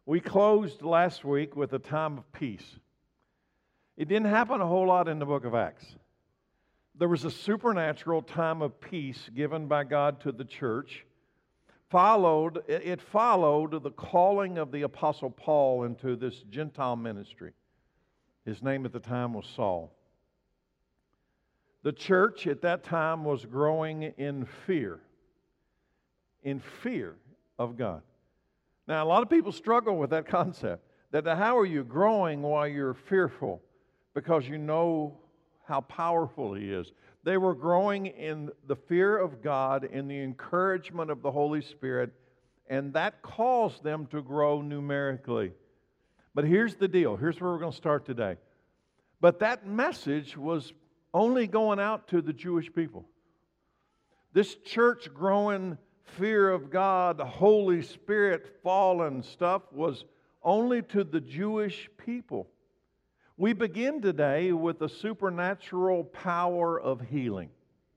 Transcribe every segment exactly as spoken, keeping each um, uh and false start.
We closed last week with a time of peace. It didn't happen a whole lot in the book of Acts. There was a supernatural time of peace given by God to the church. Followed, it followed the calling of the Apostle Paul into this Gentile ministry. His name at the time was Saul. The church at that time was growing in fear, in fear of God. Now, a lot of people struggle with that concept, that how are you growing while you're fearful? Because you know how powerful He is. They were growing in the fear of God, in the encouragement of the Holy Spirit, and that caused them to grow numerically. But here's the deal. Here's where we're going to start today. But that message was only going out to the Jewish people. This church growing fear of God, the Holy Spirit fallen stuff was only to the Jewish people. We begin today with the supernatural power of healing.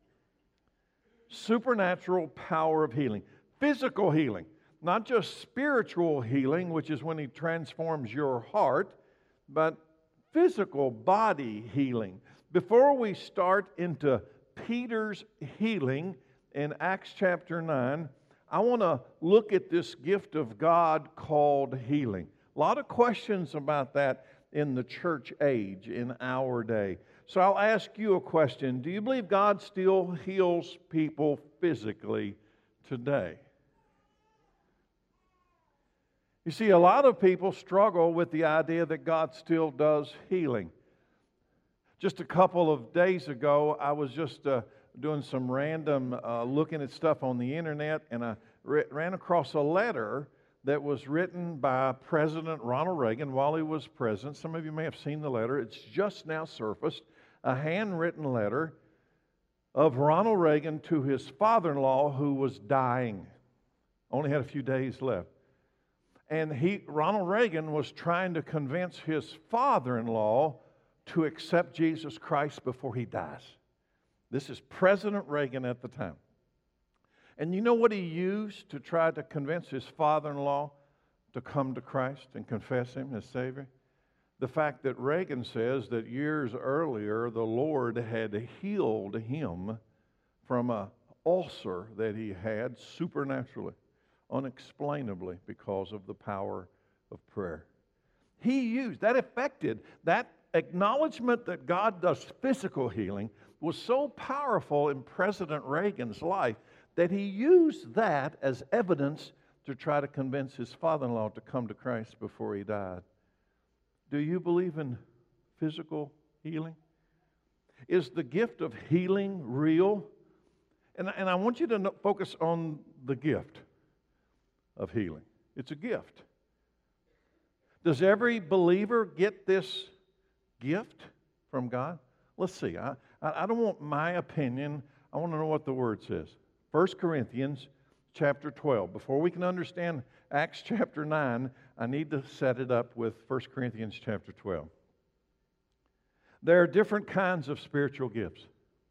Supernatural power of healing. Physical healing. Not just spiritual healing, which is when He transforms your heart, but physical body healing. Before we start into Peter's healing in Acts chapter nine, I want to look at this gift of God called healing. A lot of questions about that in the church age, in our day. So I'll ask you a question. Do you believe God still heals people physically today? You see, a lot of people struggle with the idea that God still does healing. Just a couple of days ago, I was just uh, doing some random uh, looking at stuff on the internet, and I re- ran across a letter that was written by President Ronald Reagan while he was president. Some of you may have seen the letter. It's just now surfaced. A handwritten letter of Ronald Reagan to his father-in-law who was dying. Only had a few days left. And he, Ronald Reagan was trying to convince his father-in-law to accept Jesus Christ before he dies. This is President Reagan at the time. And you know what he used to try to convince his father-in-law to come to Christ and confess Him as Savior? The fact that Reagan says that years earlier the Lord had healed him from an ulcer that he had supernaturally, unexplainably, because of the power of prayer. He used, that affected, that acknowledgement that God does physical healing was so powerful in President Reagan's life that he used that as evidence to try to convince his father-in-law to come to Christ before he died. Do you believe in physical healing? Is the gift of healing real? And, and I want you to no, focus on the gift of healing. It's a gift. Does every believer get this gift from God? Let's see. I, I don't want my opinion. I want to know what the Word says. First Corinthians chapter twelve. Before we can understand Acts chapter nine, I need to set it up with First Corinthians chapter twelve. There are different kinds of spiritual gifts,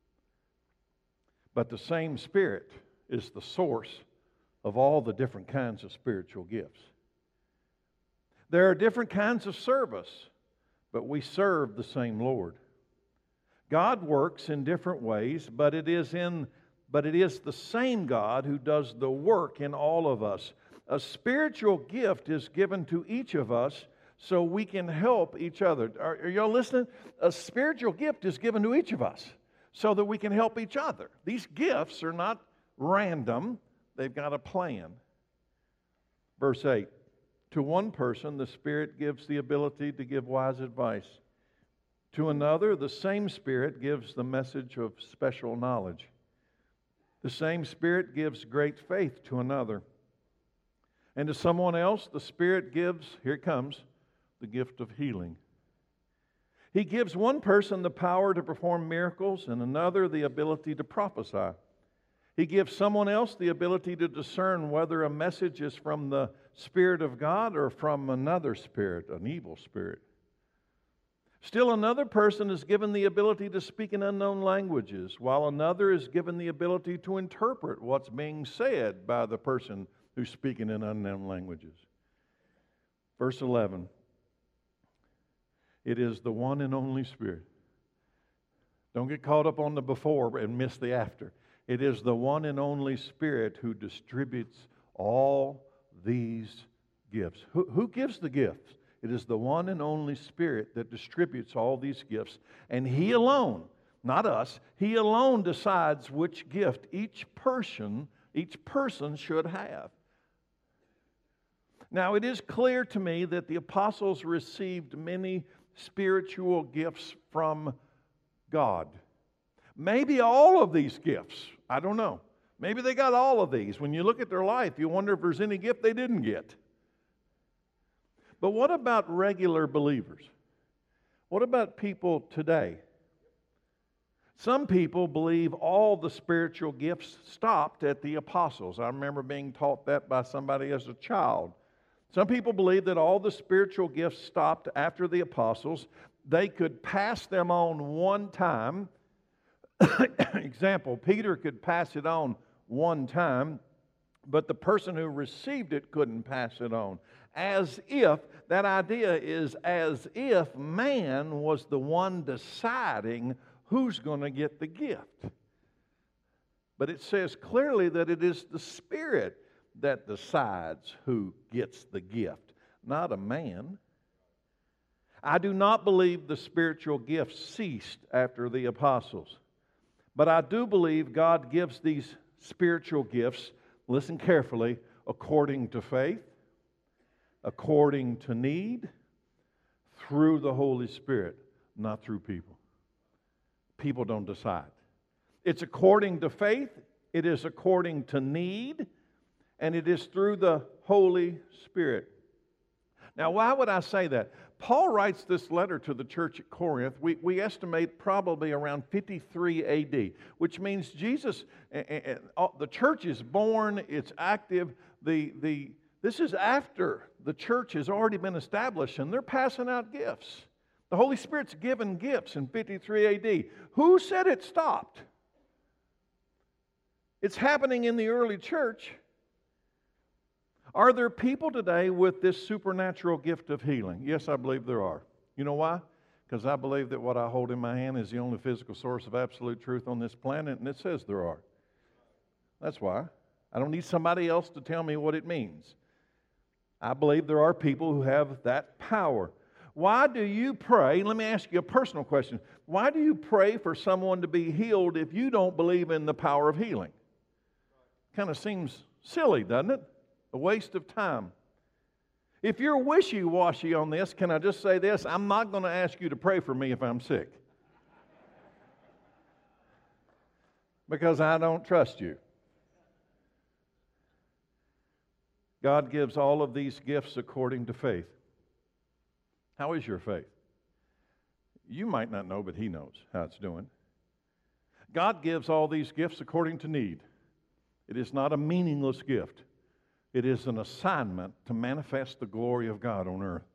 but the same Spirit is the source of all the different kinds of spiritual gifts. There are different kinds of service, but we serve the same Lord. God works in different ways, but it is in but it is the same God who does the work in all of us. A spiritual gift is given to each of us so we can help each other. Are, are y'all listening? A spiritual gift is given to each of us so that we can help each other. These gifts are not random. They've got a plan. Verse eight. To one person, the Spirit gives the ability to give wise advice. To another, the same Spirit gives the message of special knowledge. The same Spirit gives great faith to another. And to someone else, the Spirit gives, here it comes, the gift of healing. He gives one person the power to perform miracles and another the ability to prophesy. He gives someone else the ability to discern whether a message is from the Spirit of God or from another spirit, an evil spirit. Still another person is given the ability to speak in unknown languages, while another is given the ability to interpret what's being said by the person who's speaking in unknown languages. Verse eleven. It is the one and only Spirit. Don't get caught up on the before and miss the after. It is the one and only Spirit who distributes all these gifts. Who, who gives the gifts? It is the one and only Spirit that distributes all these gifts. And He alone, not us, He alone decides which gift each person, each person should have. Now, it is clear to me that the apostles received many spiritual gifts from God. Maybe all of these gifts. I don't know. Maybe they got all of these. When you look at their life, you wonder if there's any gift they didn't get. But what about regular believers? What about people today? Some people believe all the spiritual gifts stopped at the apostles. I remember being taught that by somebody as a child. Some people believe that all the spiritual gifts stopped after the apostles. They could pass them on one time. Example, Peter could pass it on one time, but the person who received it couldn't pass it on. As if, that idea is as if man was the one deciding who's going to get the gift. But it says clearly that it is the Spirit that decides who gets the gift, not a man. I do not believe the spiritual gifts ceased after the apostles, but I do believe God gives these spiritual gifts, listen carefully, according to faith, according to need, through the Holy Spirit, not through people. People don't decide. It's according to faith, it is according to need, and it is through the Holy Spirit. Now, why would I say that? Paul writes this letter to the church at Corinth. We, we estimate probably around fifty-three A D, which means Jesus, uh, the church is born, it's active. The, the, this is after the church has already been established, and they're passing out gifts. The Holy Spirit's given gifts in fifty-three A D. Who said it stopped? It's happening in the early church. Are there people today with this supernatural gift of healing? Yes, I believe there are. You know why? Because I believe that what I hold in my hand is the only physical source of absolute truth on this planet, and it says there are. That's why. I don't need somebody else to tell me what it means. I believe there are people who have that power. Why do you pray? Let me ask you a personal question. Why do you pray for someone to be healed if you don't believe in the power of healing? Kind of seems silly, doesn't it? A waste of time. If you're wishy-washy on this, can I just say this? I'm not going to ask you to pray for me if I'm sick. Because I don't trust you. God gives all of these gifts according to faith. How is your faith? You might not know, but He knows how it's doing. God gives all these gifts according to need. It is not a meaningless gift. It is an assignment to manifest the glory of God on earth.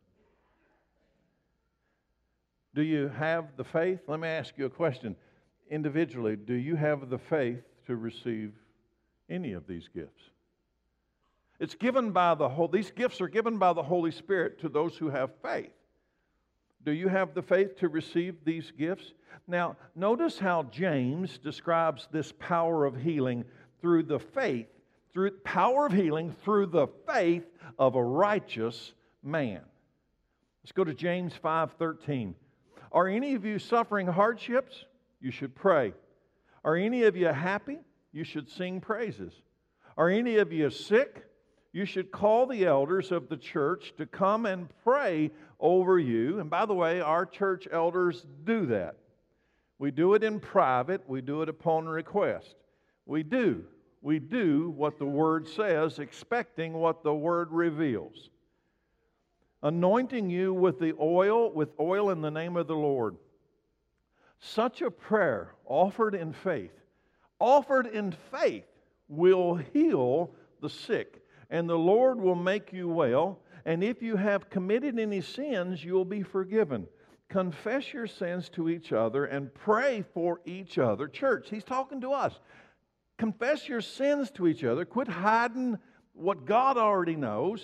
Do you have the faith? Let me ask you a question. Individually, do you have the faith to receive any of these gifts? It's given by the whole, these gifts are given by the Holy Spirit to those who have faith. Do you have the faith to receive these gifts? Now, notice how James describes this power of healing through the faith, through power of healing through the faith of a righteous man. Let's go to James five thirteen. Are any of you suffering hardships? You should pray. Are any of you happy? You should sing praises. Are any of you sick? You should call the elders of the church to come and pray over you. And by the way, our church elders do that. We do it in private. We do it upon request. We do. We do what the Word says, expecting what the Word reveals. Anointing you with the oil, with oil in the name of the Lord. Such a prayer offered in faith, offered in faith, will heal the sick, and the Lord will make you well. And if you have committed any sins, you'll be forgiven. Confess your sins to each other and pray for each other. Church, He's talking to us. Confess your sins to each other. Quit hiding what God already knows.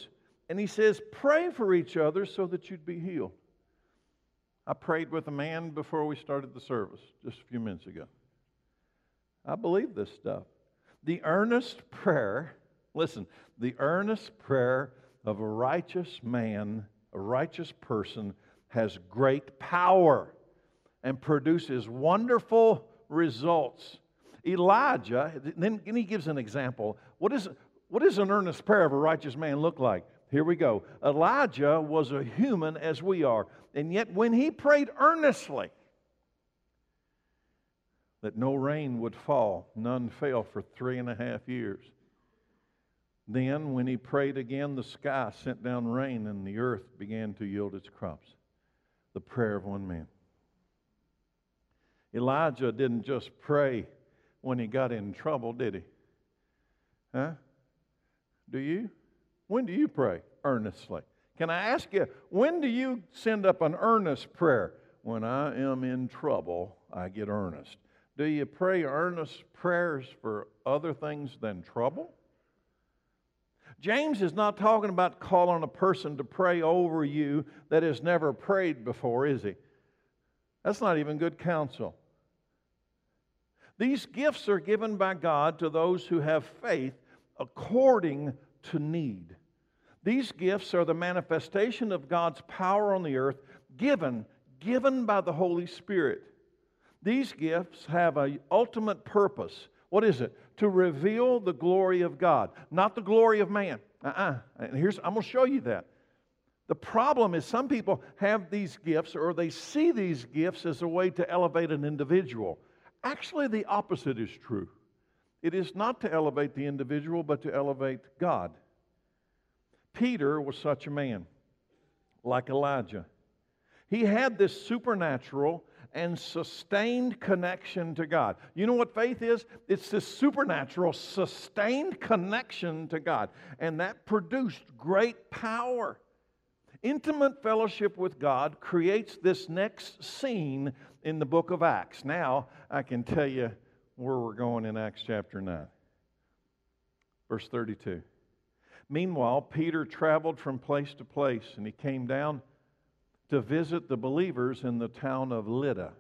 And he says, pray for each other so that you'd be healed. I prayed with a man before we started the service just a few minutes ago. I believe this stuff. The earnest prayer, listen, the earnest prayer of a righteous man, a righteous person, has great power and produces wonderful results. Elijah, then he gives an example. What is, what does an earnest prayer of a righteous man look like? Here we go. Elijah was a human as we are, and yet when he prayed earnestly that no rain would fall, none fell for three and a half years. Then when he prayed again, the sky sent down rain and the earth began to yield its crops. The prayer of one man. Elijah didn't just pray when he got in trouble, did he? Huh? Do you? When do you pray earnestly? Can I ask you, when do you send up an earnest prayer? When I am in trouble, I get earnest. Do you pray earnest prayers for other things than trouble? James is not talking about calling a person to pray over you that has never prayed before, is he? That's not even good counsel. These gifts are given by God to those who have faith according to need. These gifts are the manifestation of God's power on the earth, given, given by the Holy Spirit. These gifts have an ultimate purpose. What is it? To reveal the glory of God, not the glory of man. Uh-uh. And here's, I'm going to show you that. The problem is some people have these gifts, or they see these gifts as a way to elevate an individual. Actually, the opposite is true. It is not to elevate the individual, but to elevate God. Peter was such a man, like Elijah. He had this supernatural and sustained connection to God. You know what faith is? It's this supernatural, sustained connection to God. And that produced great power. Intimate fellowship with God creates this next scene in the book of Acts. Now, I can tell you where we're going in Acts chapter nine. Verse thirty-two. Meanwhile, Peter traveled from place to place, and he came down to visit the believers in the town of Lydda.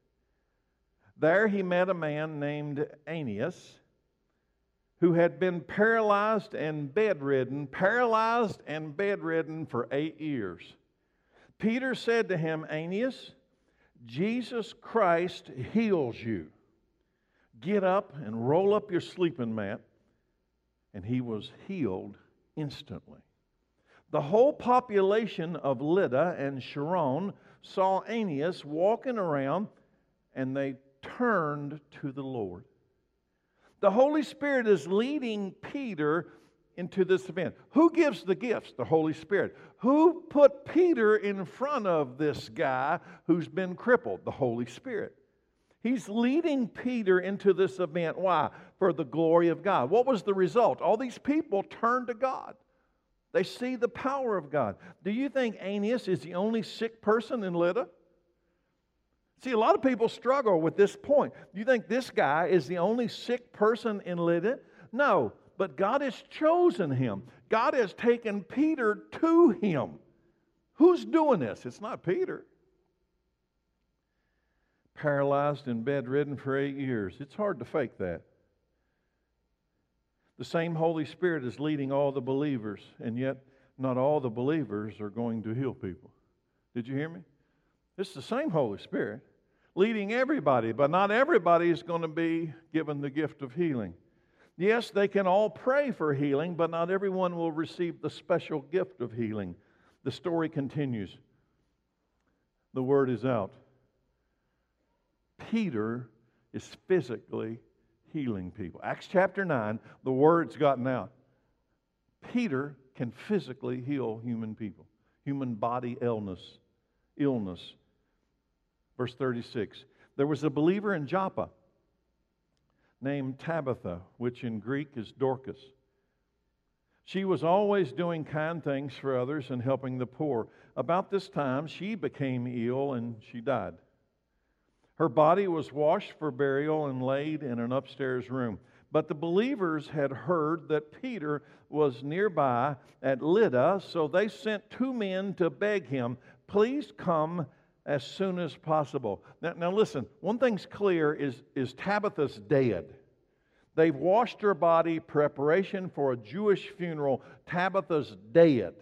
There he met a man named Aeneas, who had been paralyzed and bedridden, paralyzed and bedridden for eight years. Peter said to him, Aeneas, Jesus Christ heals you. Get up and roll up your sleeping mat. And he was healed instantly. The whole population of Lydda and Sharon saw Aeneas walking around, and they turned to the Lord. The Holy Spirit is leading Peter into this event. Who gives the gifts? The Holy Spirit. Who put Peter in front of this guy who's been crippled? The Holy Spirit. He's leading Peter into this event. Why? For the glory of God. What was the result? All these people turned to God. They see the power of God. Do you think Aeneas is the only sick person in Lydda? See, a lot of people struggle with this point. Do you think this guy is the only sick person in Lydda? No, but God has chosen him. God has taken Peter to him. Who's doing this? It's not Peter. Paralyzed and bedridden for eight years. It's hard to fake that. The same Holy Spirit is leading all the believers, and yet not all the believers are going to heal people. Did you hear me? It's the same Holy Spirit leading everybody, but not everybody is going to be given the gift of healing. Yes, they can all pray for healing, but not everyone will receive the special gift of healing. The story continues. The word is out. Peter is physically healing people. Acts chapter nine, the word's gotten out. Peter can physically heal human people, human body illness, illness. Verse thirty-six, there was a believer in Joppa named Tabitha, which in Greek is Dorcas. She was always doing kind things for others and helping the poor. About this time, she became ill and she died. Her body was washed for burial and laid in an upstairs room. But the believers had heard that Peter was nearby at Lydda, so they sent two men to beg him, please come as soon as possible. Now, now listen, one thing's clear is, is Tabitha's dead. They've washed her body, preparation for a Jewish funeral. Tabitha's dead.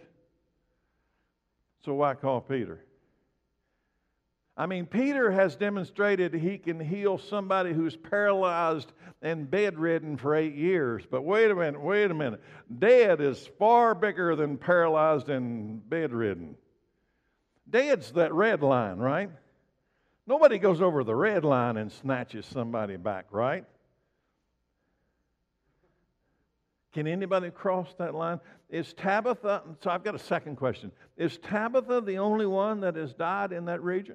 So why call Peter? I mean, Peter has demonstrated he can heal somebody who's paralyzed and bedridden for eight years. But wait a minute, wait a minute. Dead is far bigger than paralyzed and bedridden. Dead's that red line, right? Nobody goes over the red line and snatches somebody back, right? Can anybody cross that line? Is Tabitha, so I've got a second question. Is Tabitha the only one that has died in that region?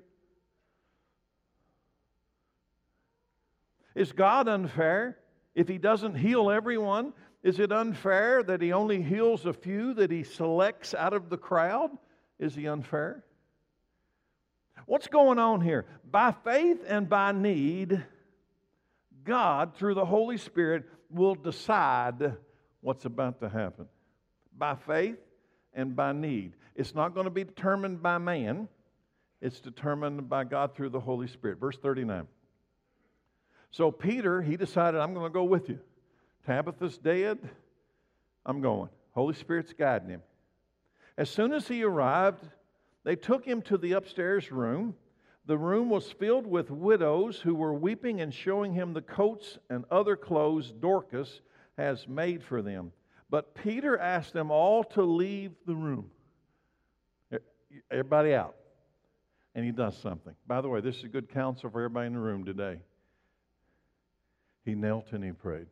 Is God unfair if He doesn't heal everyone? Is it unfair that He only heals a few that He selects out of the crowd? Is He unfair? What's going on here? By faith and by need, God, through the Holy Spirit, will decide what's about to happen. By faith and by need. It's not going to be determined by man. It's determined by God through the Holy Spirit. Verse thirty-nine. So Peter, he decided, I'm going to go with you. Tabitha's dead. I'm going. Holy Spirit's guiding him. As soon as he arrived, they took him to the upstairs room. The room was filled with widows who were weeping and showing him the coats and other clothes Dorcas has made for them. But Peter asked them all to leave the room. Everybody out. And he does something. By the way, this is a good counsel for everybody in the room today. He knelt and he prayed.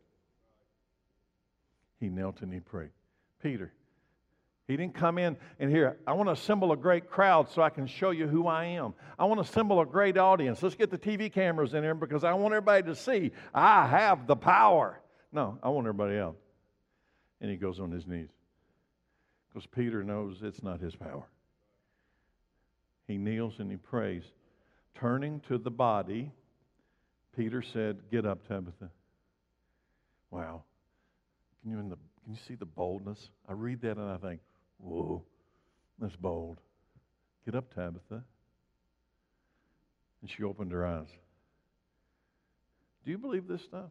He knelt and he prayed. Peter, he didn't come in and here, I want to assemble a great crowd so I can show you who I am. I want to assemble a great audience. Let's get the T V cameras in here because I want everybody to see I have the power. No, I want everybody out. And he goes on his knees. Because Peter knows it's not his power. He kneels and he prays. Turning to the body, Peter said, get up, Tabitha. Wow. Can you, in the, can you see the boldness? I read that and I think, whoa, that's bold. Get up, Tabitha. And she opened her eyes. Do you believe this stuff?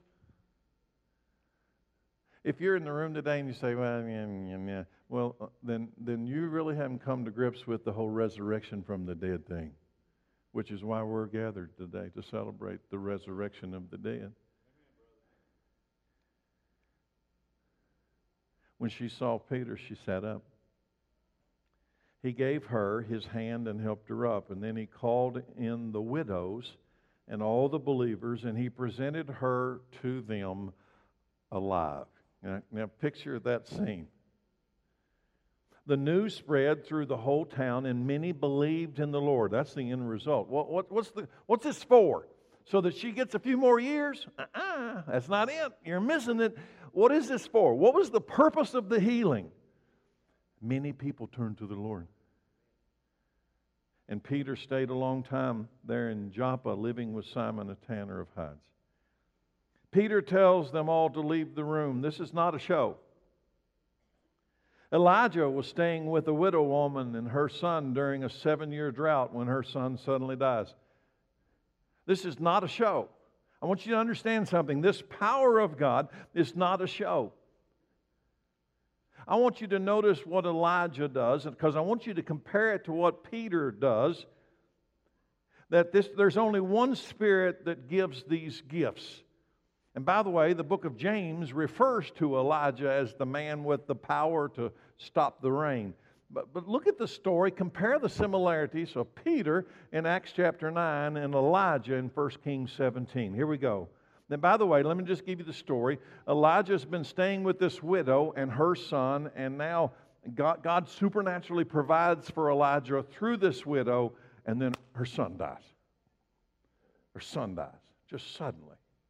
If you're in the room today and you say, well, yeah, yeah, yeah, well, uh, then, then you really haven't come to grips with the whole resurrection from the dead thing, which is why we're gathered today, to celebrate the resurrection of the dead. When she saw Peter, she sat up. He gave her his hand and helped her up, and then he called in the widows and all the believers, and he presented her to them alive. Now, now picture that scene. The news spread through the whole town, and many believed in the Lord. That's the end result. What, what, what's, the, what's this for? So that she gets a few more years? Uh-uh, that's not it. You're missing it. What is this for? What was the purpose of the healing? Many people turned to the Lord. And Peter stayed a long time there in Joppa, living with Simon, a tanner of hides. Peter tells them all to leave the room. This is not a show. Elijah was staying with a widow woman and her son during a seven-year drought when her son suddenly dies. This is not a show. I want you to understand something. This power of God is not a show. I want you to notice what Elijah does, because I want you to compare it to what Peter does. That this, there's only one Spirit that gives these gifts. And by the way, the book of James refers to Elijah as the man with the power to stop the rain. But, but look at the story. Compare the similarities of Peter in Acts chapter nine and Elijah in First Kings seventeen. Here we go. Now, by the way, let me just give you the story. Elijah's been staying with this widow and her son, and now God, God supernaturally provides for Elijah through this widow, and then her son dies. Her son dies, just suddenly.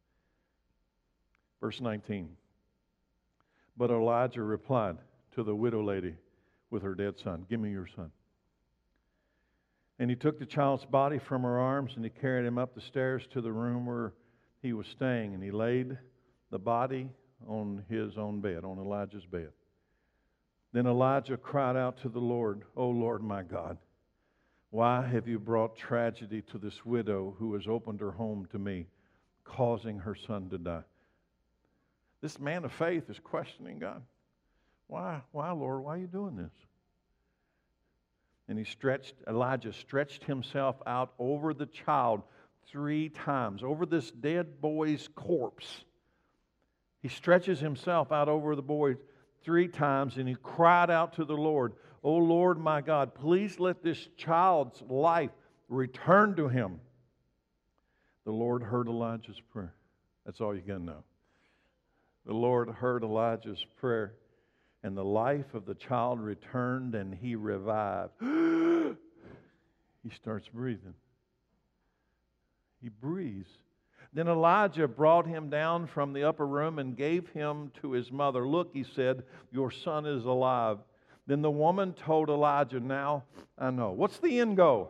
Verse nineteen. But Elijah replied to the widow lady with her dead son, give me your son. And he took the child's body from her arms and he carried him up the stairs to the room where he was staying. And he laid the body on his own bed, on Elijah's bed. Then Elijah cried out to the Lord, "O Lord my God, why have you brought tragedy to this widow who has opened her home to me, causing her son to die?" This man of faith is questioning God. Why, why, Lord, why are you doing this? And he stretched, Elijah stretched himself out over the child three times, over this dead boy's corpse. He stretches himself out over the boy three times, and he cried out to the Lord, "O Lord my God, please let this child's life return to him." The Lord heard Elijah's prayer. That's all you got to know. The Lord heard Elijah's prayer, and the life of the child returned, and he revived. He starts breathing. He breathes. Then Elijah brought him down from the upper room and gave him to his mother. "Look," he said, "your son is alive." Then the woman told Elijah, "Now I know." What's the end goal?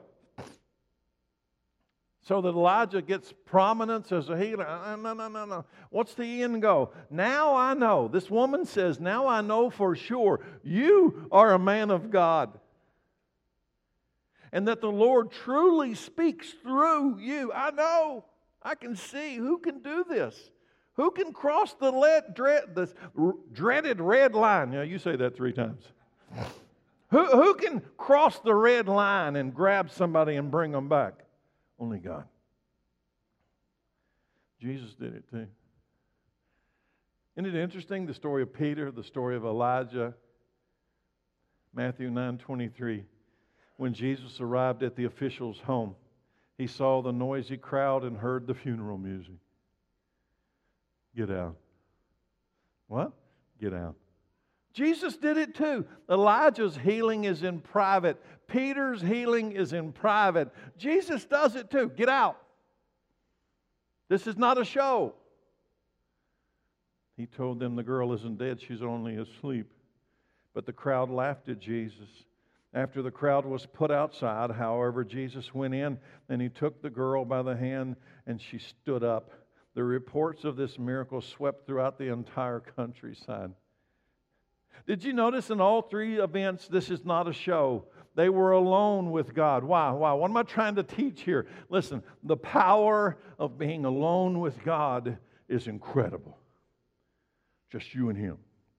So that Elijah gets prominence as a healer. No, no, no, no. What's the end goal? Now I know. This woman says, "Now I know for sure you are a man of God, and that the Lord truly speaks through you." I know. I can see. Who can do this? Who can cross the lead, dread, this dreaded red line? Yeah, you say that three times. Who, who can cross the red line and grab somebody and bring them back? Only God. Jesus did it too. Isn't it interesting, the story of Peter, the story of Elijah? Matthew nine twenty-three. When Jesus arrived at the official's home, he saw the noisy crowd and heard the funeral music. Get out. What? Get out. Jesus did it too. Elijah's healing is in private. Peter's healing is in private. Jesus does it too. Get out. This is not a show. He told them the girl isn't dead, she's only asleep. But the crowd laughed at Jesus. After the crowd was put outside, however, Jesus went in and he took the girl by the hand and she stood up. The reports of this miracle swept throughout the entire countryside. Did you notice in all three events, this is not a show? They were alone with God. Why? Why? What am I trying to teach here? Listen, the power of being alone with God is incredible. Just you and Him.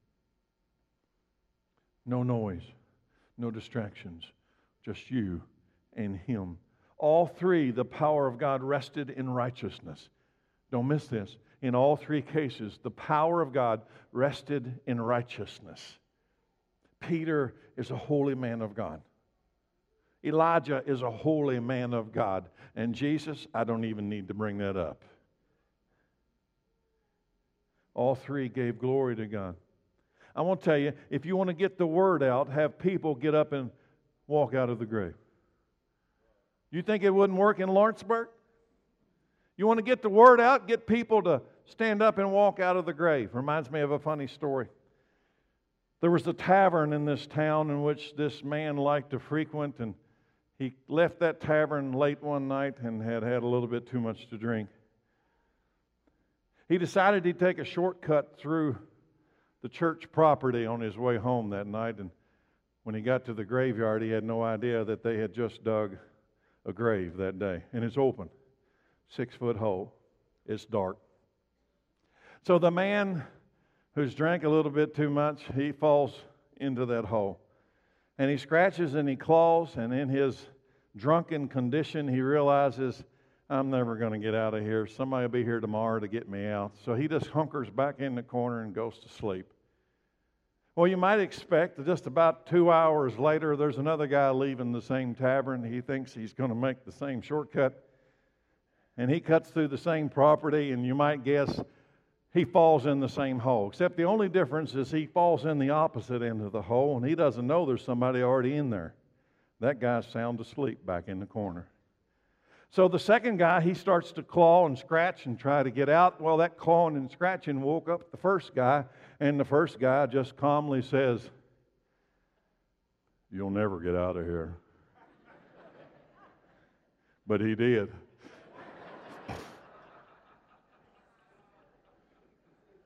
No noise, no distractions, just you and Him. All three, the power of God rested in righteousness. Don't miss this. In all three cases, the power of God rested in righteousness. Peter is a holy man of God. Elijah is a holy man of God. And Jesus, I don't even need to bring that up. All three gave glory to God. I want to tell you, if you want to get the word out, have people get up and walk out of the grave. You think it wouldn't work in Lawrenceburg? You want to get the word out, get people to stand up and walk out of the grave. Reminds me of a funny story. There was a tavern in this town in which this man liked to frequent, and he left that tavern late one night and had had a little bit too much to drink. He decided he'd take a shortcut through the church property on his way home that night, and when he got to the graveyard, he had no idea that they had just dug a grave that day, and it's open. Six-foot hole. It's dark. So the man who's drank a little bit too much, he falls into that hole. And he scratches and he claws, and in his drunken condition, he realizes, I'm never going to get out of here. Somebody will be here tomorrow to get me out. So he just hunkers back in the corner and goes to sleep. Well, you might expect that just about two hours later, there's another guy leaving the same tavern. He thinks he's going to make the same shortcut. And he cuts through the same property, and you might guess he falls in the same hole. Except the only difference is he falls in the opposite end of the hole, and he doesn't know there's somebody already in there. That guy's sound asleep back in the corner. So the second guy, he starts to claw and scratch and try to get out. Well, that clawing and scratching woke up the first guy, and the first guy just calmly says, "You'll never get out of here." But he did.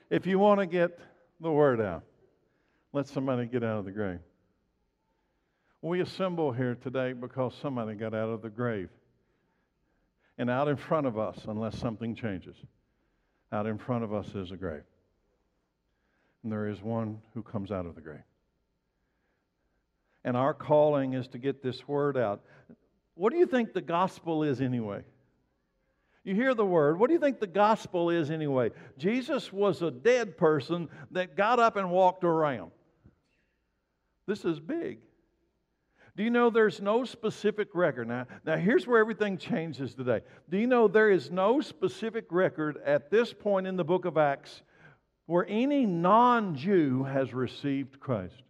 If you want to get the word out, let somebody get out of the grave. We assemble here today because somebody got out of the grave. And out in front of us, unless something changes, out in front of us is a grave. And there is one who comes out of the grave. And our calling is to get this word out. What do you think the gospel is anyway? You hear the word. What do you think the gospel is anyway? Jesus was a dead person that got up and walked around. This is big. Do you know there's no specific record? Now, now here's where everything changes today. Do you know there is no specific record at this point in the book of Acts where any non-Jew has received Christ?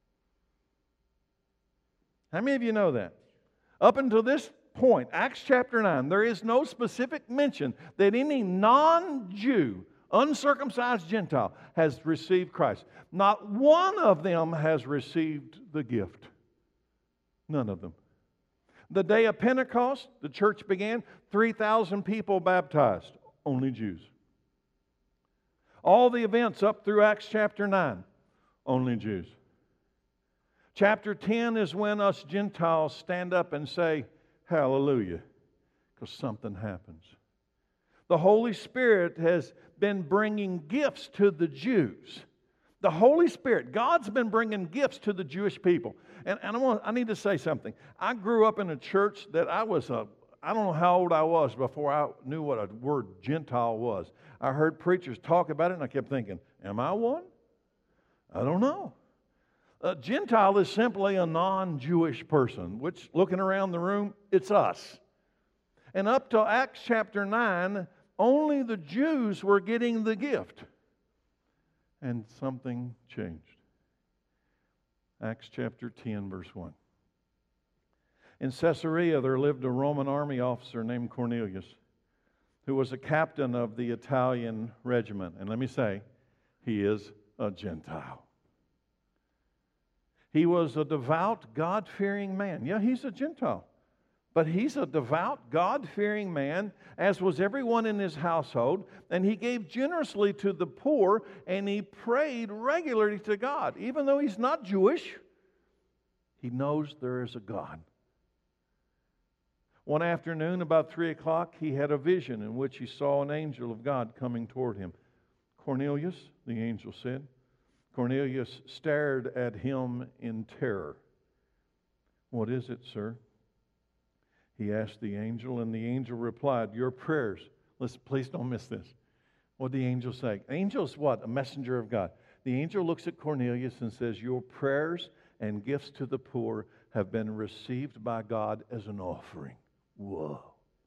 How many of you know that? Up until this point, Acts chapter nine, there is no specific mention that any non-Jew, uncircumcised Gentile, has received Christ. Not one of them has received the gift. None of them. The day of Pentecost, the church began, three thousand people baptized, only Jews. All the events up through Acts chapter nine, only Jews. Chapter ten is when us Gentiles stand up and say, hallelujah, because something happens. The Holy Spirit has been bringing gifts to the Jews. The Holy Spirit, God's been bringing gifts to the Jewish people. And, and I, want, I need to say something. I grew up in a church that I was a, I don't know how old I was before I knew what a word Gentile was. I heard preachers talk about it and I kept thinking, am I one? I don't know. A Gentile is simply a non-Jewish person, which, looking around the room, it's us. And up to Acts chapter nine, only the Jews were getting the gift. And something changed. Acts chapter ten, verse one. In Caesarea, there lived a Roman army officer named Cornelius, who was a captain of the Italian regiment. And let me say, he is a Gentile. He was a devout, God-fearing man. Yeah, he's a Gentile. But he's a devout, God-fearing man, as was everyone in his household. And he gave generously to the poor, and he prayed regularly to God. Even though he's not Jewish, he knows there is a God. One afternoon, about three o'clock, he had a vision in which he saw an angel of God coming toward him. Cornelius, the angel said. Cornelius stared at him in terror. What is it, sir? He asked the angel, and the angel replied, your prayers. Listen, please don't miss this. What did the angel say? Angel's what? A messenger of God. The angel looks at Cornelius and says, your prayers and gifts to the poor have been received by God as an offering. Whoa.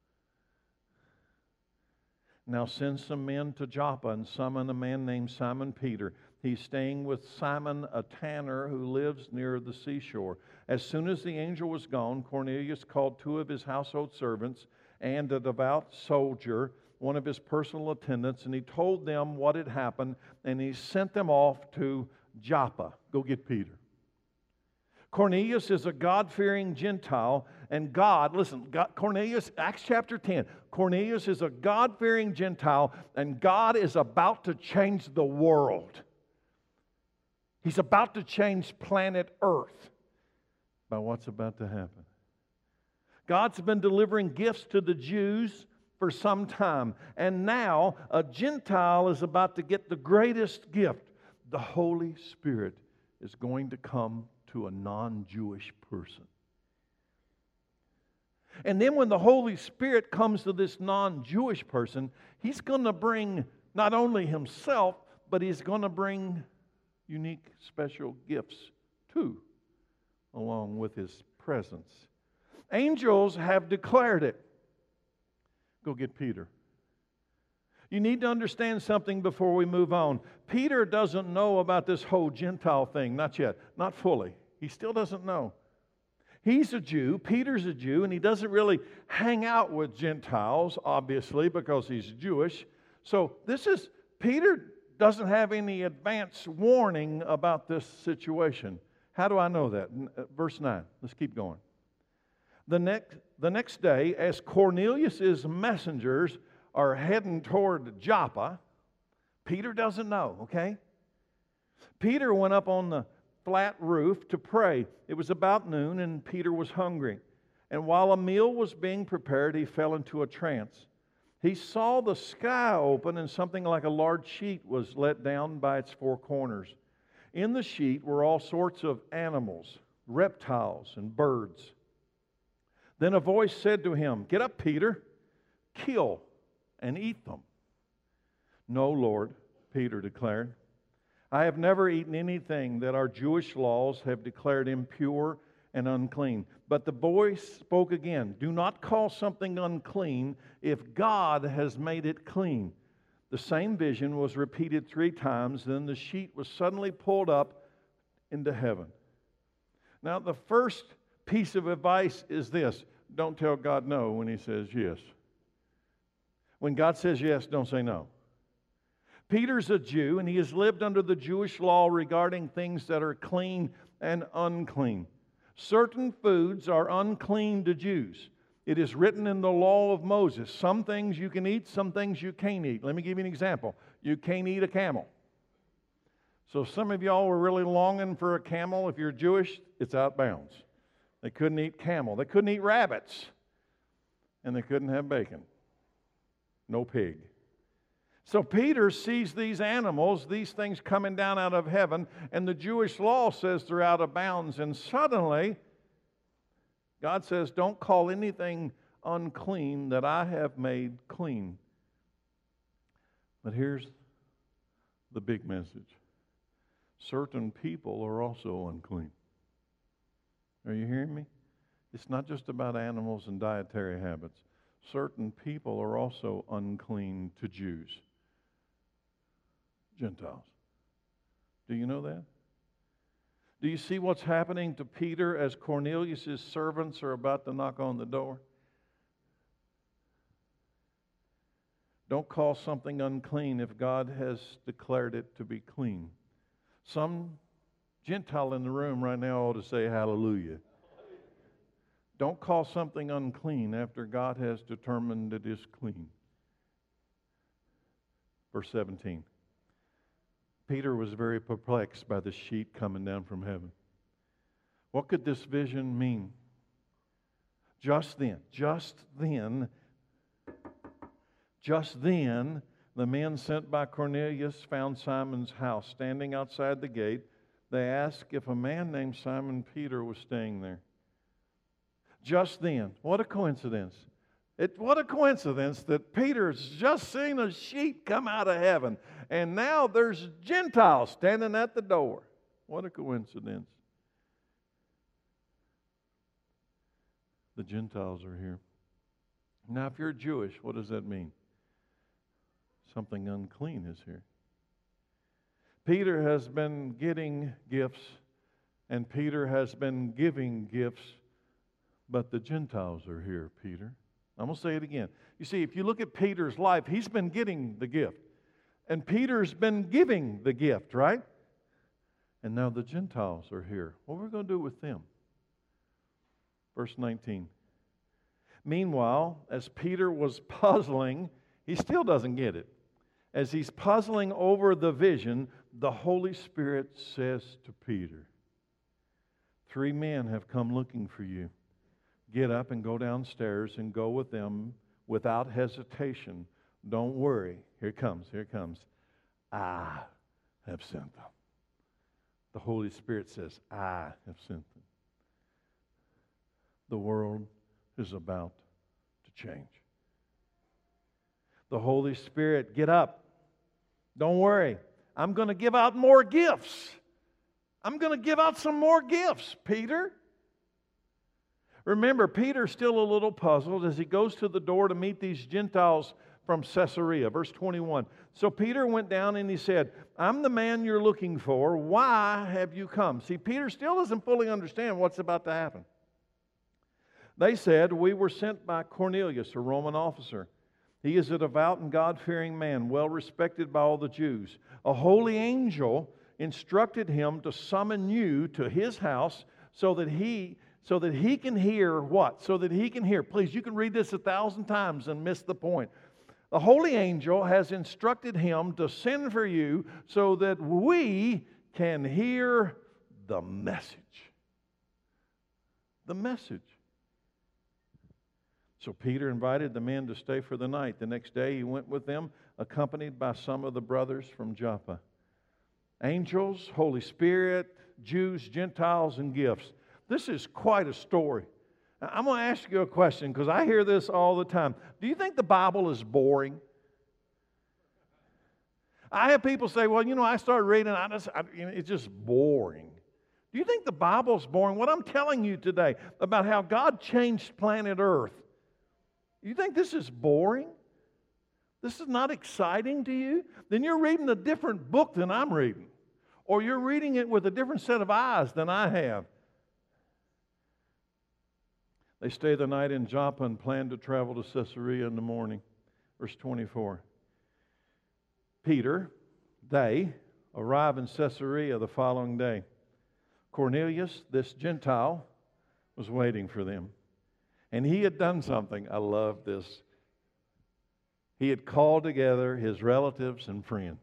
Now send some men to Joppa and summon a man named Simon Peter. He's staying with Simon, a tanner who lives near the seashore. As soon as the angel was gone, Cornelius called two of his household servants and a devout soldier, one of his personal attendants, and he told them what had happened, and he sent them off to Joppa. Go get Peter. Cornelius is a God-fearing Gentile, and God, listen, God, Cornelius, Acts chapter ten, Cornelius is a God-fearing Gentile, and God is about to change the world. He's about to change planet Earth by what's about to happen. God's been delivering gifts to the Jews for some time, and now a Gentile is about to get the greatest gift. The Holy Spirit is going to come to a non-Jewish person. And then when the Holy Spirit comes to this non-Jewish person, He's going to bring not only Himself, but He's going to bring unique, special gifts too, along with His presence. Angels have declared it. Go get Peter. You need to understand something before we move on. Peter doesn't know about this whole Gentile thing, not yet, not fully. He still doesn't know. He's a Jew, Peter's a Jew, and he doesn't really hang out with Gentiles, obviously, because he's Jewish. So this is, Peter doesn't have any advance warning about this situation. How do I know that? Verse nine. Let's keep going. The next, the next day, as Cornelius' messengers are heading toward Joppa, Peter doesn't know, okay? Peter went up on the flat roof to pray. It was about noon, and Peter was hungry. And while a meal was being prepared, he fell into a trance. He saw the sky open, and something like a large sheet was let down by its four corners. In the sheet were all sorts of animals, reptiles, and birds. Then a voice said to him, "Get up, Peter, kill and eat them." "No, Lord," Peter declared. "I have never eaten anything that our Jewish laws have declared impure and unclean." But the voice spoke again, "Do not call something unclean if God has made it clean." The same vision was repeated three times, then the sheet was suddenly pulled up into heaven. Now, the first piece of advice is this: don't tell God no when He says yes. When God says yes, don't say no. Peter's a Jew, and he has lived under the Jewish law regarding things that are clean and unclean. Certain foods are unclean to Jews. It is written in the law of Moses. Some things you can eat, some things you can't eat. Let me give you an example. You can't eat a camel. So some of y'all were really longing for a camel. If you're Jewish, it's out of bounds. They couldn't eat camel. They couldn't eat rabbits. And they couldn't have bacon. No pig. So Peter sees these animals, these things coming down out of heaven, and the Jewish law says they're out of bounds. And suddenly, God says, don't call anything unclean that I have made clean. But here's the big message. Certain people are also unclean. Are you hearing me? It's not just about animals and dietary habits. Certain people are also unclean to Jews. Gentiles. Do you know that? Do you see what's happening to Peter as Cornelius' servants are about to knock on the door? Don't call something unclean if God has declared it to be clean. Some Gentile in the room right now ought to say hallelujah. Don't call something unclean after God has determined it is clean. Verse seventeen. Peter was very perplexed by the sheet coming down from heaven. What could this vision mean? Just then, just then, just then, the men sent by Cornelius found Simon's house standing outside the gate. They asked if a man named Simon Peter was staying there. Just then, what a coincidence. It, what a coincidence that Peter's just seen a sheet come out of heaven, and now there's Gentiles standing at the door. What a coincidence. The Gentiles are here. Now, if you're Jewish, what does that mean? Something unclean is here. Peter has been getting gifts, and Peter has been giving gifts, but the Gentiles are here, Peter. I'm going to say it again. You see, if you look at Peter's life, he's been getting the gift. And Peter's been giving the gift, right? And now the Gentiles are here. What are we going to do with them? Verse nineteen. Meanwhile, as Peter was puzzling, he still doesn't get it. As he's puzzling over the vision, the Holy Spirit says to Peter, "Three men have come looking for you. Get up and go downstairs and go with them without hesitation. Don't worry." Here it comes, here it comes. "I have sent them." The Holy Spirit says, "I have sent them." The world is about to change. The Holy Spirit, get up. Don't worry. I'm going to give out more gifts. I'm going to give out some more gifts, Peter. Remember, Peter's still a little puzzled as he goes to the door to meet these Gentiles from Caesarea. Verse twenty-one. So Peter went down and he said, "I'm the man you're looking for. Why have you come?" See, Peter still doesn't fully understand what's about to happen. They said, "We were sent by Cornelius, a Roman officer. He is a devout and God-fearing man, well respected by all the Jews. A holy angel instructed him to summon you to his house so that he so that he can hear what? So that he can hear. Please, you can read this a thousand times and miss the point. The holy angel has instructed him to send for you so that we can hear the message. The message. So Peter invited the men to stay for the night. The next day he went with them, accompanied by some of the brothers from Joppa. Angels, Holy Spirit, Jews, Gentiles, and gifts. This is quite a story. Now, I'm going to ask you a question because I hear this all the time. Do you think the Bible is boring? I have people say, well, you know, I started reading, I just, I, you know, it's just boring. Do you think the Bible's boring? What I'm telling you today about how God changed planet Earth, you think this is boring? This is not exciting to you? Then you're reading a different book than I'm reading. Or you're reading it with a different set of eyes than I have. They stayed the night in Joppa and planned to travel to Caesarea in the morning. Verse twenty-four. Peter, they arrive in Caesarea the following day. Cornelius, this Gentile, was waiting for them. And he had done something. I love this. He had called together his relatives and friends.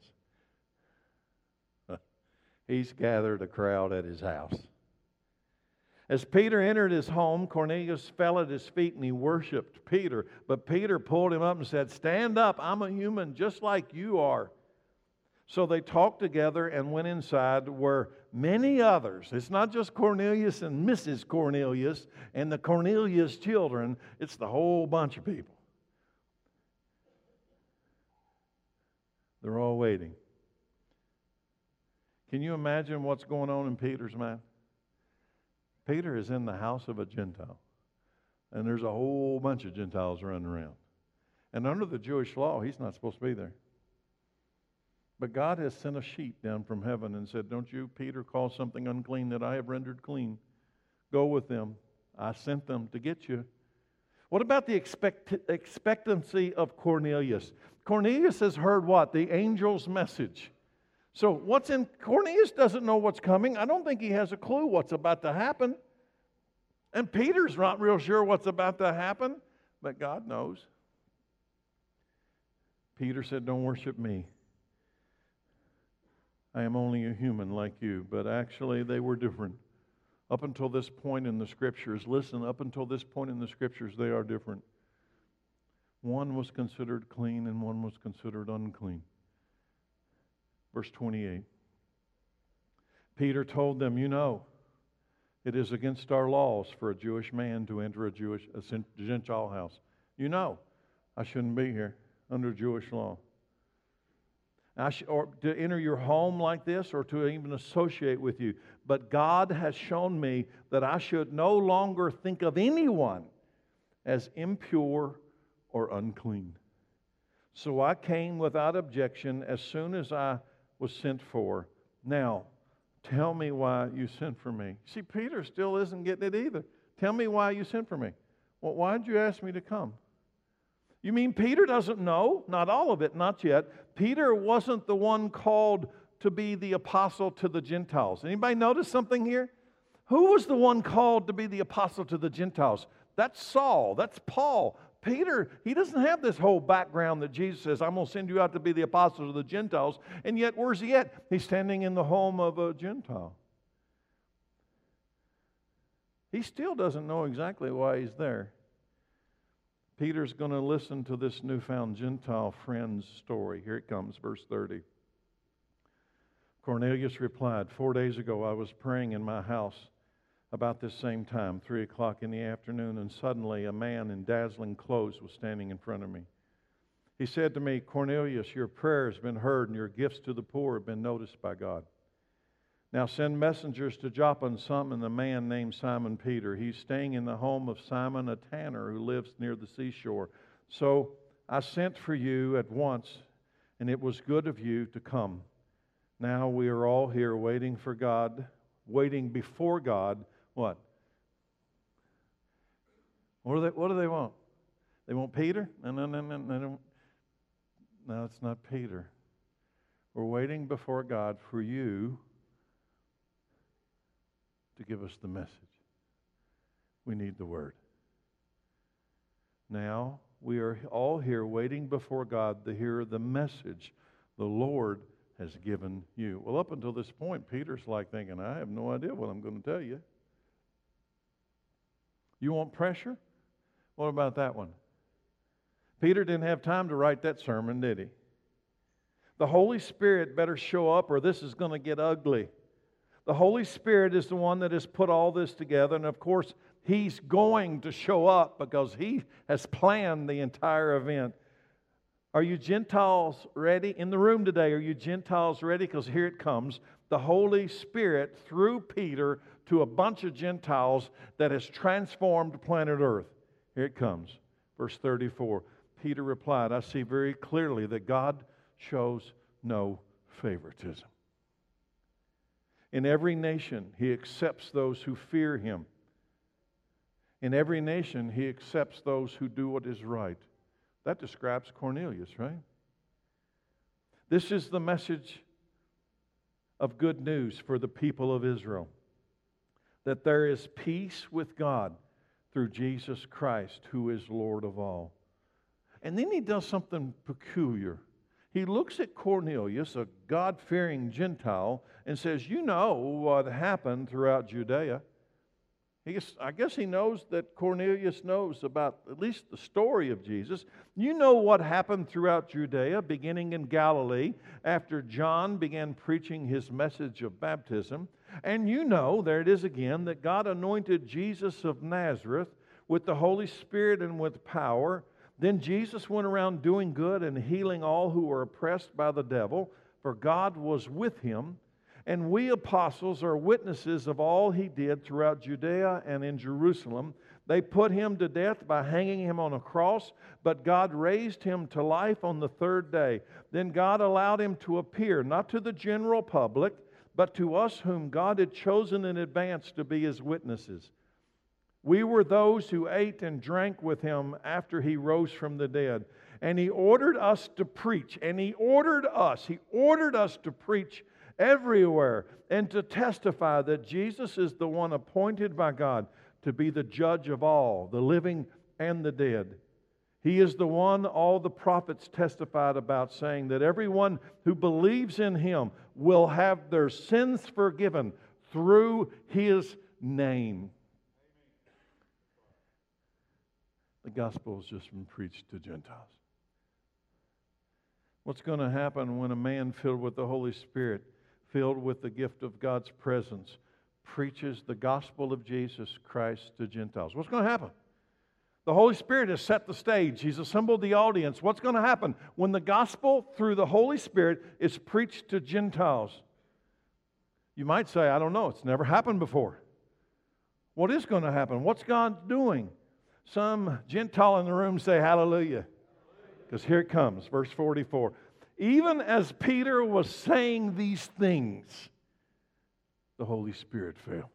He's gathered a crowd at his house. As Peter entered his home, Cornelius fell at his feet and he worshiped Peter. But Peter pulled him up and said, "Stand up, I'm a human just like you are." So they talked together and went inside where many others, it's not just Cornelius and Missus Cornelius and the Cornelius children, it's the whole bunch of people. They're all waiting. Can you imagine what's going on in Peter's mind? Peter is in the house of a Gentile, and there's a whole bunch of Gentiles running around. And under the Jewish law, he's not supposed to be there. But God has sent a sheet down from heaven and said, "Don't you, Peter, call something unclean that I have rendered clean. Go with them. I sent them to get you." What about the expect- expectancy of Cornelius? Cornelius has heard what? The angel's message. So what's in, Cornelius doesn't know what's coming. I don't think he has a clue what's about to happen. And Peter's not real sure what's about to happen, but God knows. Peter said, "Don't worship me. I am only a human like you." But actually they were different. Up until this point in the Scriptures, listen, up until this point in the Scriptures, they are different. One was considered clean and one was considered unclean. Verse twenty-eight. Peter told them, "You know, it is against our laws for a Jewish man to enter a Jewish a Gentile house. You know, I shouldn't be here under Jewish law. I sh- or to enter your home like this or to even associate with you. But God has shown me that I should no longer think of anyone as impure or unclean. So I came without objection as soon as I was sent for. Now, tell me why you sent for me." See, Peter still isn't getting it either. Tell me why you sent for me. Well, why did you ask me to come? You mean Peter doesn't know? Not all of it, not yet. Peter wasn't the one called to be the apostle to the Gentiles. Anybody notice something here? Who was the one called to be the apostle to the Gentiles? That's Saul. That's Paul. Peter, he doesn't have this whole background that Jesus says, "I'm going to send you out to be the apostle to the Gentiles." And yet, where's he at? He's standing in the home of a Gentile. He still doesn't know exactly why he's there. Peter's going to listen to this newfound Gentile friend's story. Here it comes, verse thirty. Cornelius replied, "Four days ago I was praying in my house about this same time, three o'clock in the afternoon, and suddenly a man in dazzling clothes was standing in front of me. He said to me, 'Cornelius, your prayer has been heard and your gifts to the poor have been noticed by God. Now send messengers to Joppa and summon a man named Simon Peter. He's staying in the home of Simon, a tanner who lives near the seashore.' So I sent for you at once, and it was good of you to come. Now we are all here waiting for God, waiting before God." What? What do they, what do they want? They want Peter? No, no, no, no, no. No, it's not Peter. We're waiting before God for you to give us the message. We need the word. Now we are all here waiting before God to hear the message the Lord has given you. Well, up until this point, Peter's like thinking, I have no idea what I'm going to tell you. You want pressure? What about that one? Peter didn't have time to write that sermon, did he? The Holy Spirit better show up or this is going to get ugly. The Holy Spirit is the one that has put all this together, and of course, He's going to show up because He has planned the entire event. Are you Gentiles ready? In the room today, are you Gentiles ready? Because here it comes. The Holy Spirit through Peter to a bunch of Gentiles that has transformed planet Earth. Here it comes. Verse thirty-four. Peter replied, I see very clearly that God shows no favoritism. In every nation, He accepts those who fear Him. In every nation, He accepts those who do what is right. That describes Cornelius, right? This is the message of good news for the people of Israel. That there is peace with God through Jesus Christ, who is Lord of all. And then He does something peculiar. He looks at Cornelius, a God-fearing Gentile, and says, you know what happened throughout Judea. He gets, I guess he knows that Cornelius knows about at least the story of Jesus. You know what happened throughout Judea, beginning in Galilee, after John began preaching his message of baptism. And you know, there it is again, that God anointed Jesus of Nazareth with the Holy Spirit and with power. Then Jesus went around doing good and healing all who were oppressed by the devil, for God was with Him. And we apostles are witnesses of all He did throughout Judea and in Jerusalem. They put Him to death by hanging Him on a cross, but God raised Him to life on the third day. Then God allowed Him to appear, not to the general public, but to us whom God had chosen in advance to be His witnesses. We were those who ate and drank with Him after He rose from the dead. And He ordered us to preach, and He ordered us, He ordered us to preach everywhere and to testify that Jesus is the one appointed by God to be the judge of all, the living and the dead. He is the one all the prophets testified about, saying that everyone who believes in Him will have their sins forgiven through His name. The gospel has just been preached to Gentiles. What's going to happen when a man filled with the Holy Spirit, filled with the gift of God's presence, preaches the gospel of Jesus Christ to Gentiles? What's going to happen? The Holy Spirit has set the stage. He's assembled the audience. What's going to happen when the gospel through the Holy Spirit is preached to Gentiles? You might say, I don't know. It's never happened before. What is going to happen? What's God doing? Some Gentile in the room say hallelujah. Because here it comes, verse forty-four. Even as Peter was saying these things, the Holy Spirit fell.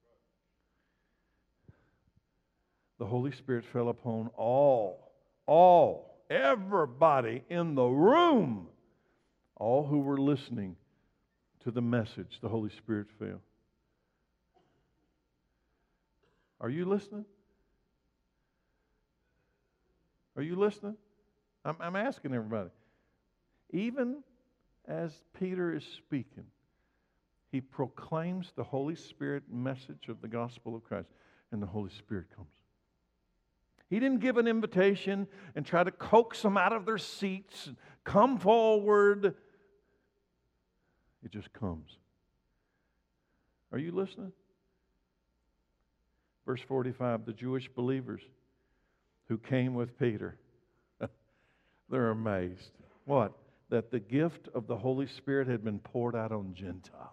The Holy Spirit fell upon all, all, everybody in the room, all who were listening to the message. The Holy Spirit fell. Are you listening? Are you listening? I'm, I'm asking everybody. Even as Peter is speaking, he proclaims the Holy Spirit message of the gospel of Christ, and the Holy Spirit comes. He didn't give an invitation and try to coax them out of their seats and come forward. It just comes. Are you listening? Verse forty-five, the Jewish believers who came with Peter, they're amazed. What? That the gift of the Holy Spirit had been poured out on Gentiles.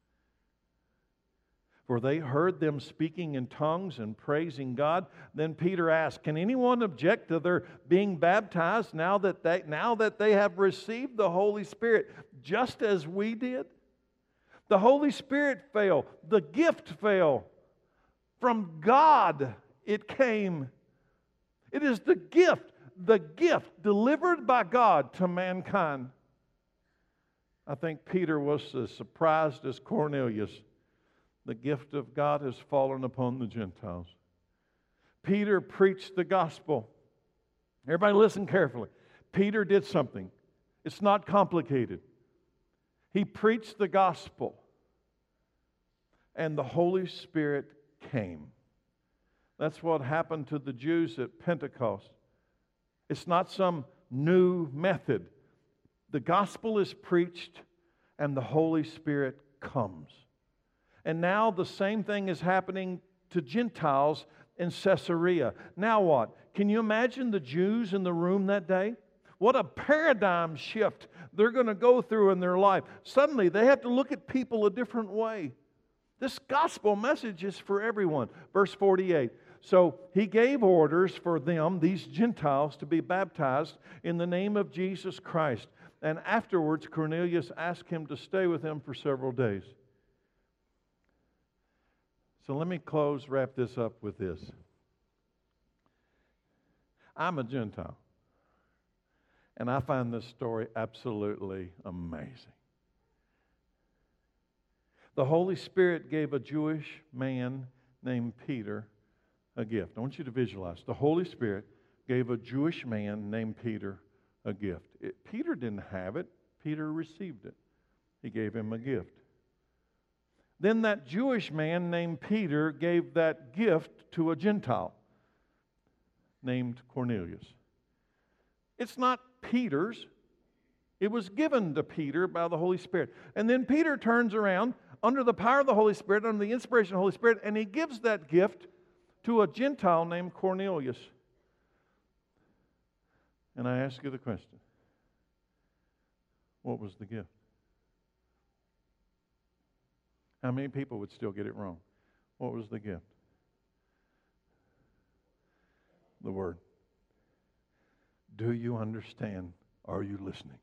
For they heard them speaking in tongues and praising God. Then Peter asked, can anyone object to their being baptized now that they, now that they have received the Holy Spirit, just as we did? The Holy Spirit fell. The gift fell. From God it came. It is the gift, the gift delivered by God to mankind. I think Peter was as surprised as Cornelius. The gift of God has fallen upon the Gentiles. Peter preached the gospel. Everybody listen carefully. Peter did something. It's not complicated. He preached the gospel, and the Holy Spirit came. That's what happened to the Jews at Pentecost. It's not some new method. The gospel is preached, and the Holy Spirit comes. And now the same thing is happening to Gentiles in Caesarea. Now what? Can you imagine the Jews in the room that day? What a paradigm shift they're going to go through in their life. Suddenly they have to look at people a different way. This gospel message is for everyone. Verse forty-eight. So he gave orders for them, these Gentiles, to be baptized in the name of Jesus Christ. And afterwards Cornelius asked him to stay with him for several days. So let me close, wrap this up with this. I'm a Gentile, and I find this story absolutely amazing. The Holy Spirit gave a Jewish man named Peter a gift. I want you to visualize. The Holy Spirit gave a Jewish man named Peter a gift. It, Peter didn't have it. Peter received it. He gave him a gift. Then that Jewish man named Peter gave that gift to a Gentile named Cornelius. It's not Peter's. It was given to Peter by the Holy Spirit. And then Peter turns around under the power of the Holy Spirit, under the inspiration of the Holy Spirit, and he gives that gift to a Gentile named Cornelius. And I ask you the question, what was the gift? How many people would still get it wrong? What was the gift? The Word. Do you understand? Are you listening?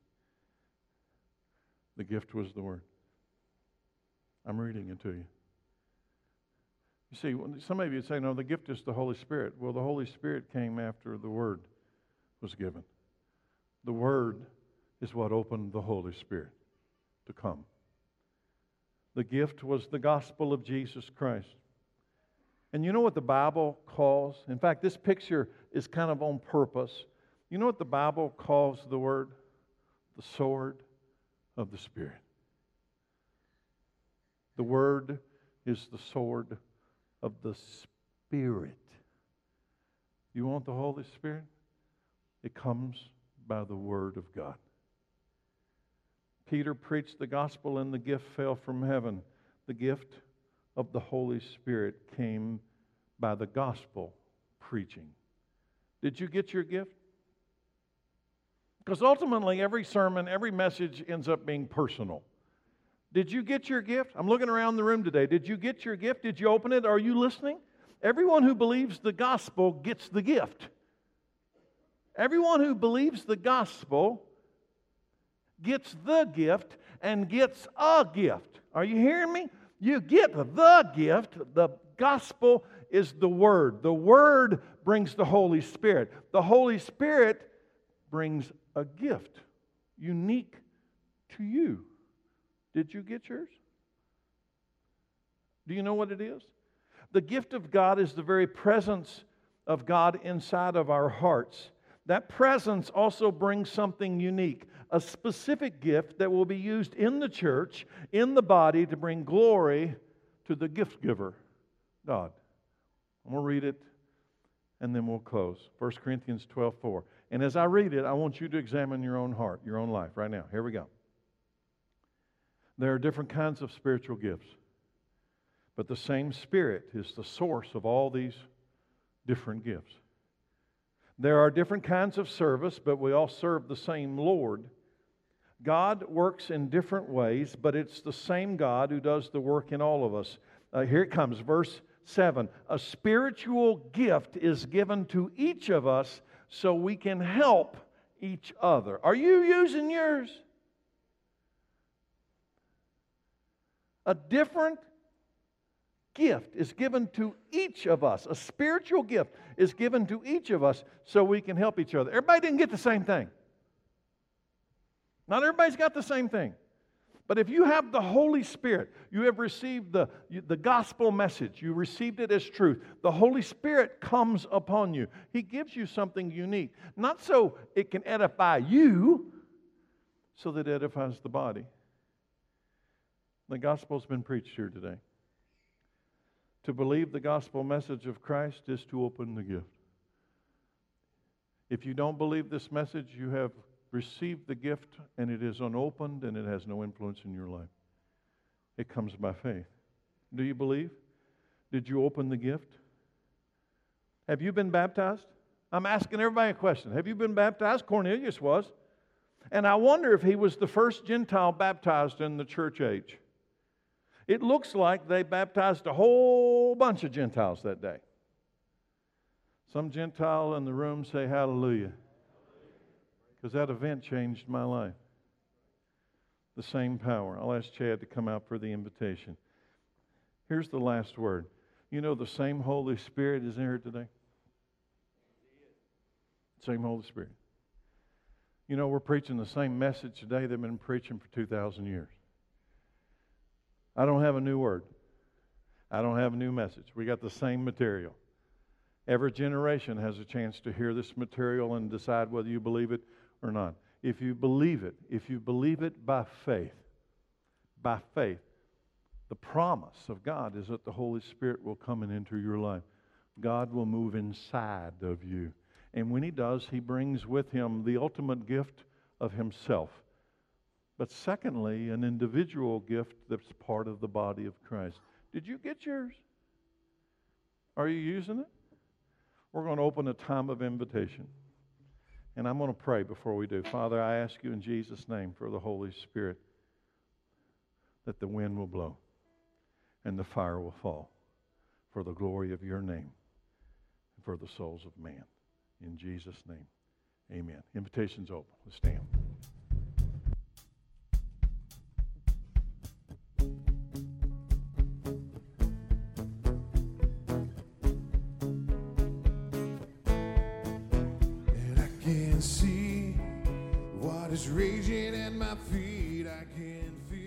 The gift was the Word. I'm reading it to you. You see, some of you would say, no, the gift is the Holy Spirit. Well, the Holy Spirit came after the Word was given. The Word is what opened the Holy Spirit to come. The gift was the gospel of Jesus Christ. And you know what the Bible calls? In fact, this picture is kind of on purpose. You know what the Bible calls the Word? The sword of the Spirit. The Word is the sword of the Spirit. You want the Holy Spirit? It comes by the Word of God. Peter preached the gospel and the gift fell from heaven. The gift of the Holy Spirit came by the gospel preaching. Did you get your gift? Because ultimately every sermon, every message ends up being personal. Did you get your gift? I'm looking around the room today. Did you get your gift? Did you open it? Are you listening? Everyone who believes the gospel gets the gift. Everyone who believes the gospel gets the gift and gets a gift. Are you hearing me? You get the gift. The gospel is the Word. The Word brings the Holy Spirit. The Holy Spirit brings a gift unique to you. Did you get yours? Do you know what it is? The gift of God is the very presence of God inside of our hearts. That presence also brings something unique, a specific gift that will be used in the church, in the body, to bring glory to the gift giver, God. I'm going to read it, and then we'll close. First Corinthians twelve four. And as I read it, I want you to examine your own heart, your own life right now. Here we go. There are different kinds of spiritual gifts, but the same Spirit is the source of all these different gifts. There are different kinds of service, but we all serve the same Lord. God works in different ways, but it's the same God who does the work in all of us. Uh, here it comes, verse seven. A spiritual gift is given to each of us so we can help each other. Are you using yours? A different gift is given to each of us. A spiritual gift is given to each of us so we can help each other. Everybody didn't get the same thing. Not everybody's got the same thing. But if you have the Holy Spirit, you have received the, the gospel message, you received it as truth, the Holy Spirit comes upon you. He gives you something unique. Not so it can edify you, so that it edifies the body. The gospel's been preached here today. To believe the gospel message of Christ is to open the gift. If you don't believe this message, you have received the gift and it is unopened and it has no influence in your life. It comes by faith. Do you believe? Did you open the gift? Have you been baptized? I'm asking everybody a question. Have you been baptized? Cornelius was. And I wonder if he was the first Gentile baptized in the church age. It looks like they baptized a whole bunch of Gentiles that day. Some Gentile in the room say hallelujah. Because that event changed my life. The same power. I'll ask Chad to come out for the invitation. Here's the last word. You know the same Holy Spirit is in here today? Same Holy Spirit. You know, we're preaching the same message today they've been preaching for two thousand years. I don't have a new word. I don't have a new message. We got the same material. Every generation has a chance to hear this material and decide whether you believe it or not. If you believe it, if you believe it by faith, by faith, the promise of God is that the Holy Spirit will come and enter your life. God will move inside of you. And when He does, He brings with Him the ultimate gift of Himself. But secondly, an individual gift that's part of the body of Christ. Did you get yours? Are you using it? We're going to open a time of invitation. And I'm going to pray before we do. Father, I ask you in Jesus' name for the Holy Spirit that the wind will blow and the fire will fall for the glory of your name and for the souls of man. In Jesus' name, amen. Invitation's open. Let's stand. And I can see what is raging at my feet. I can feel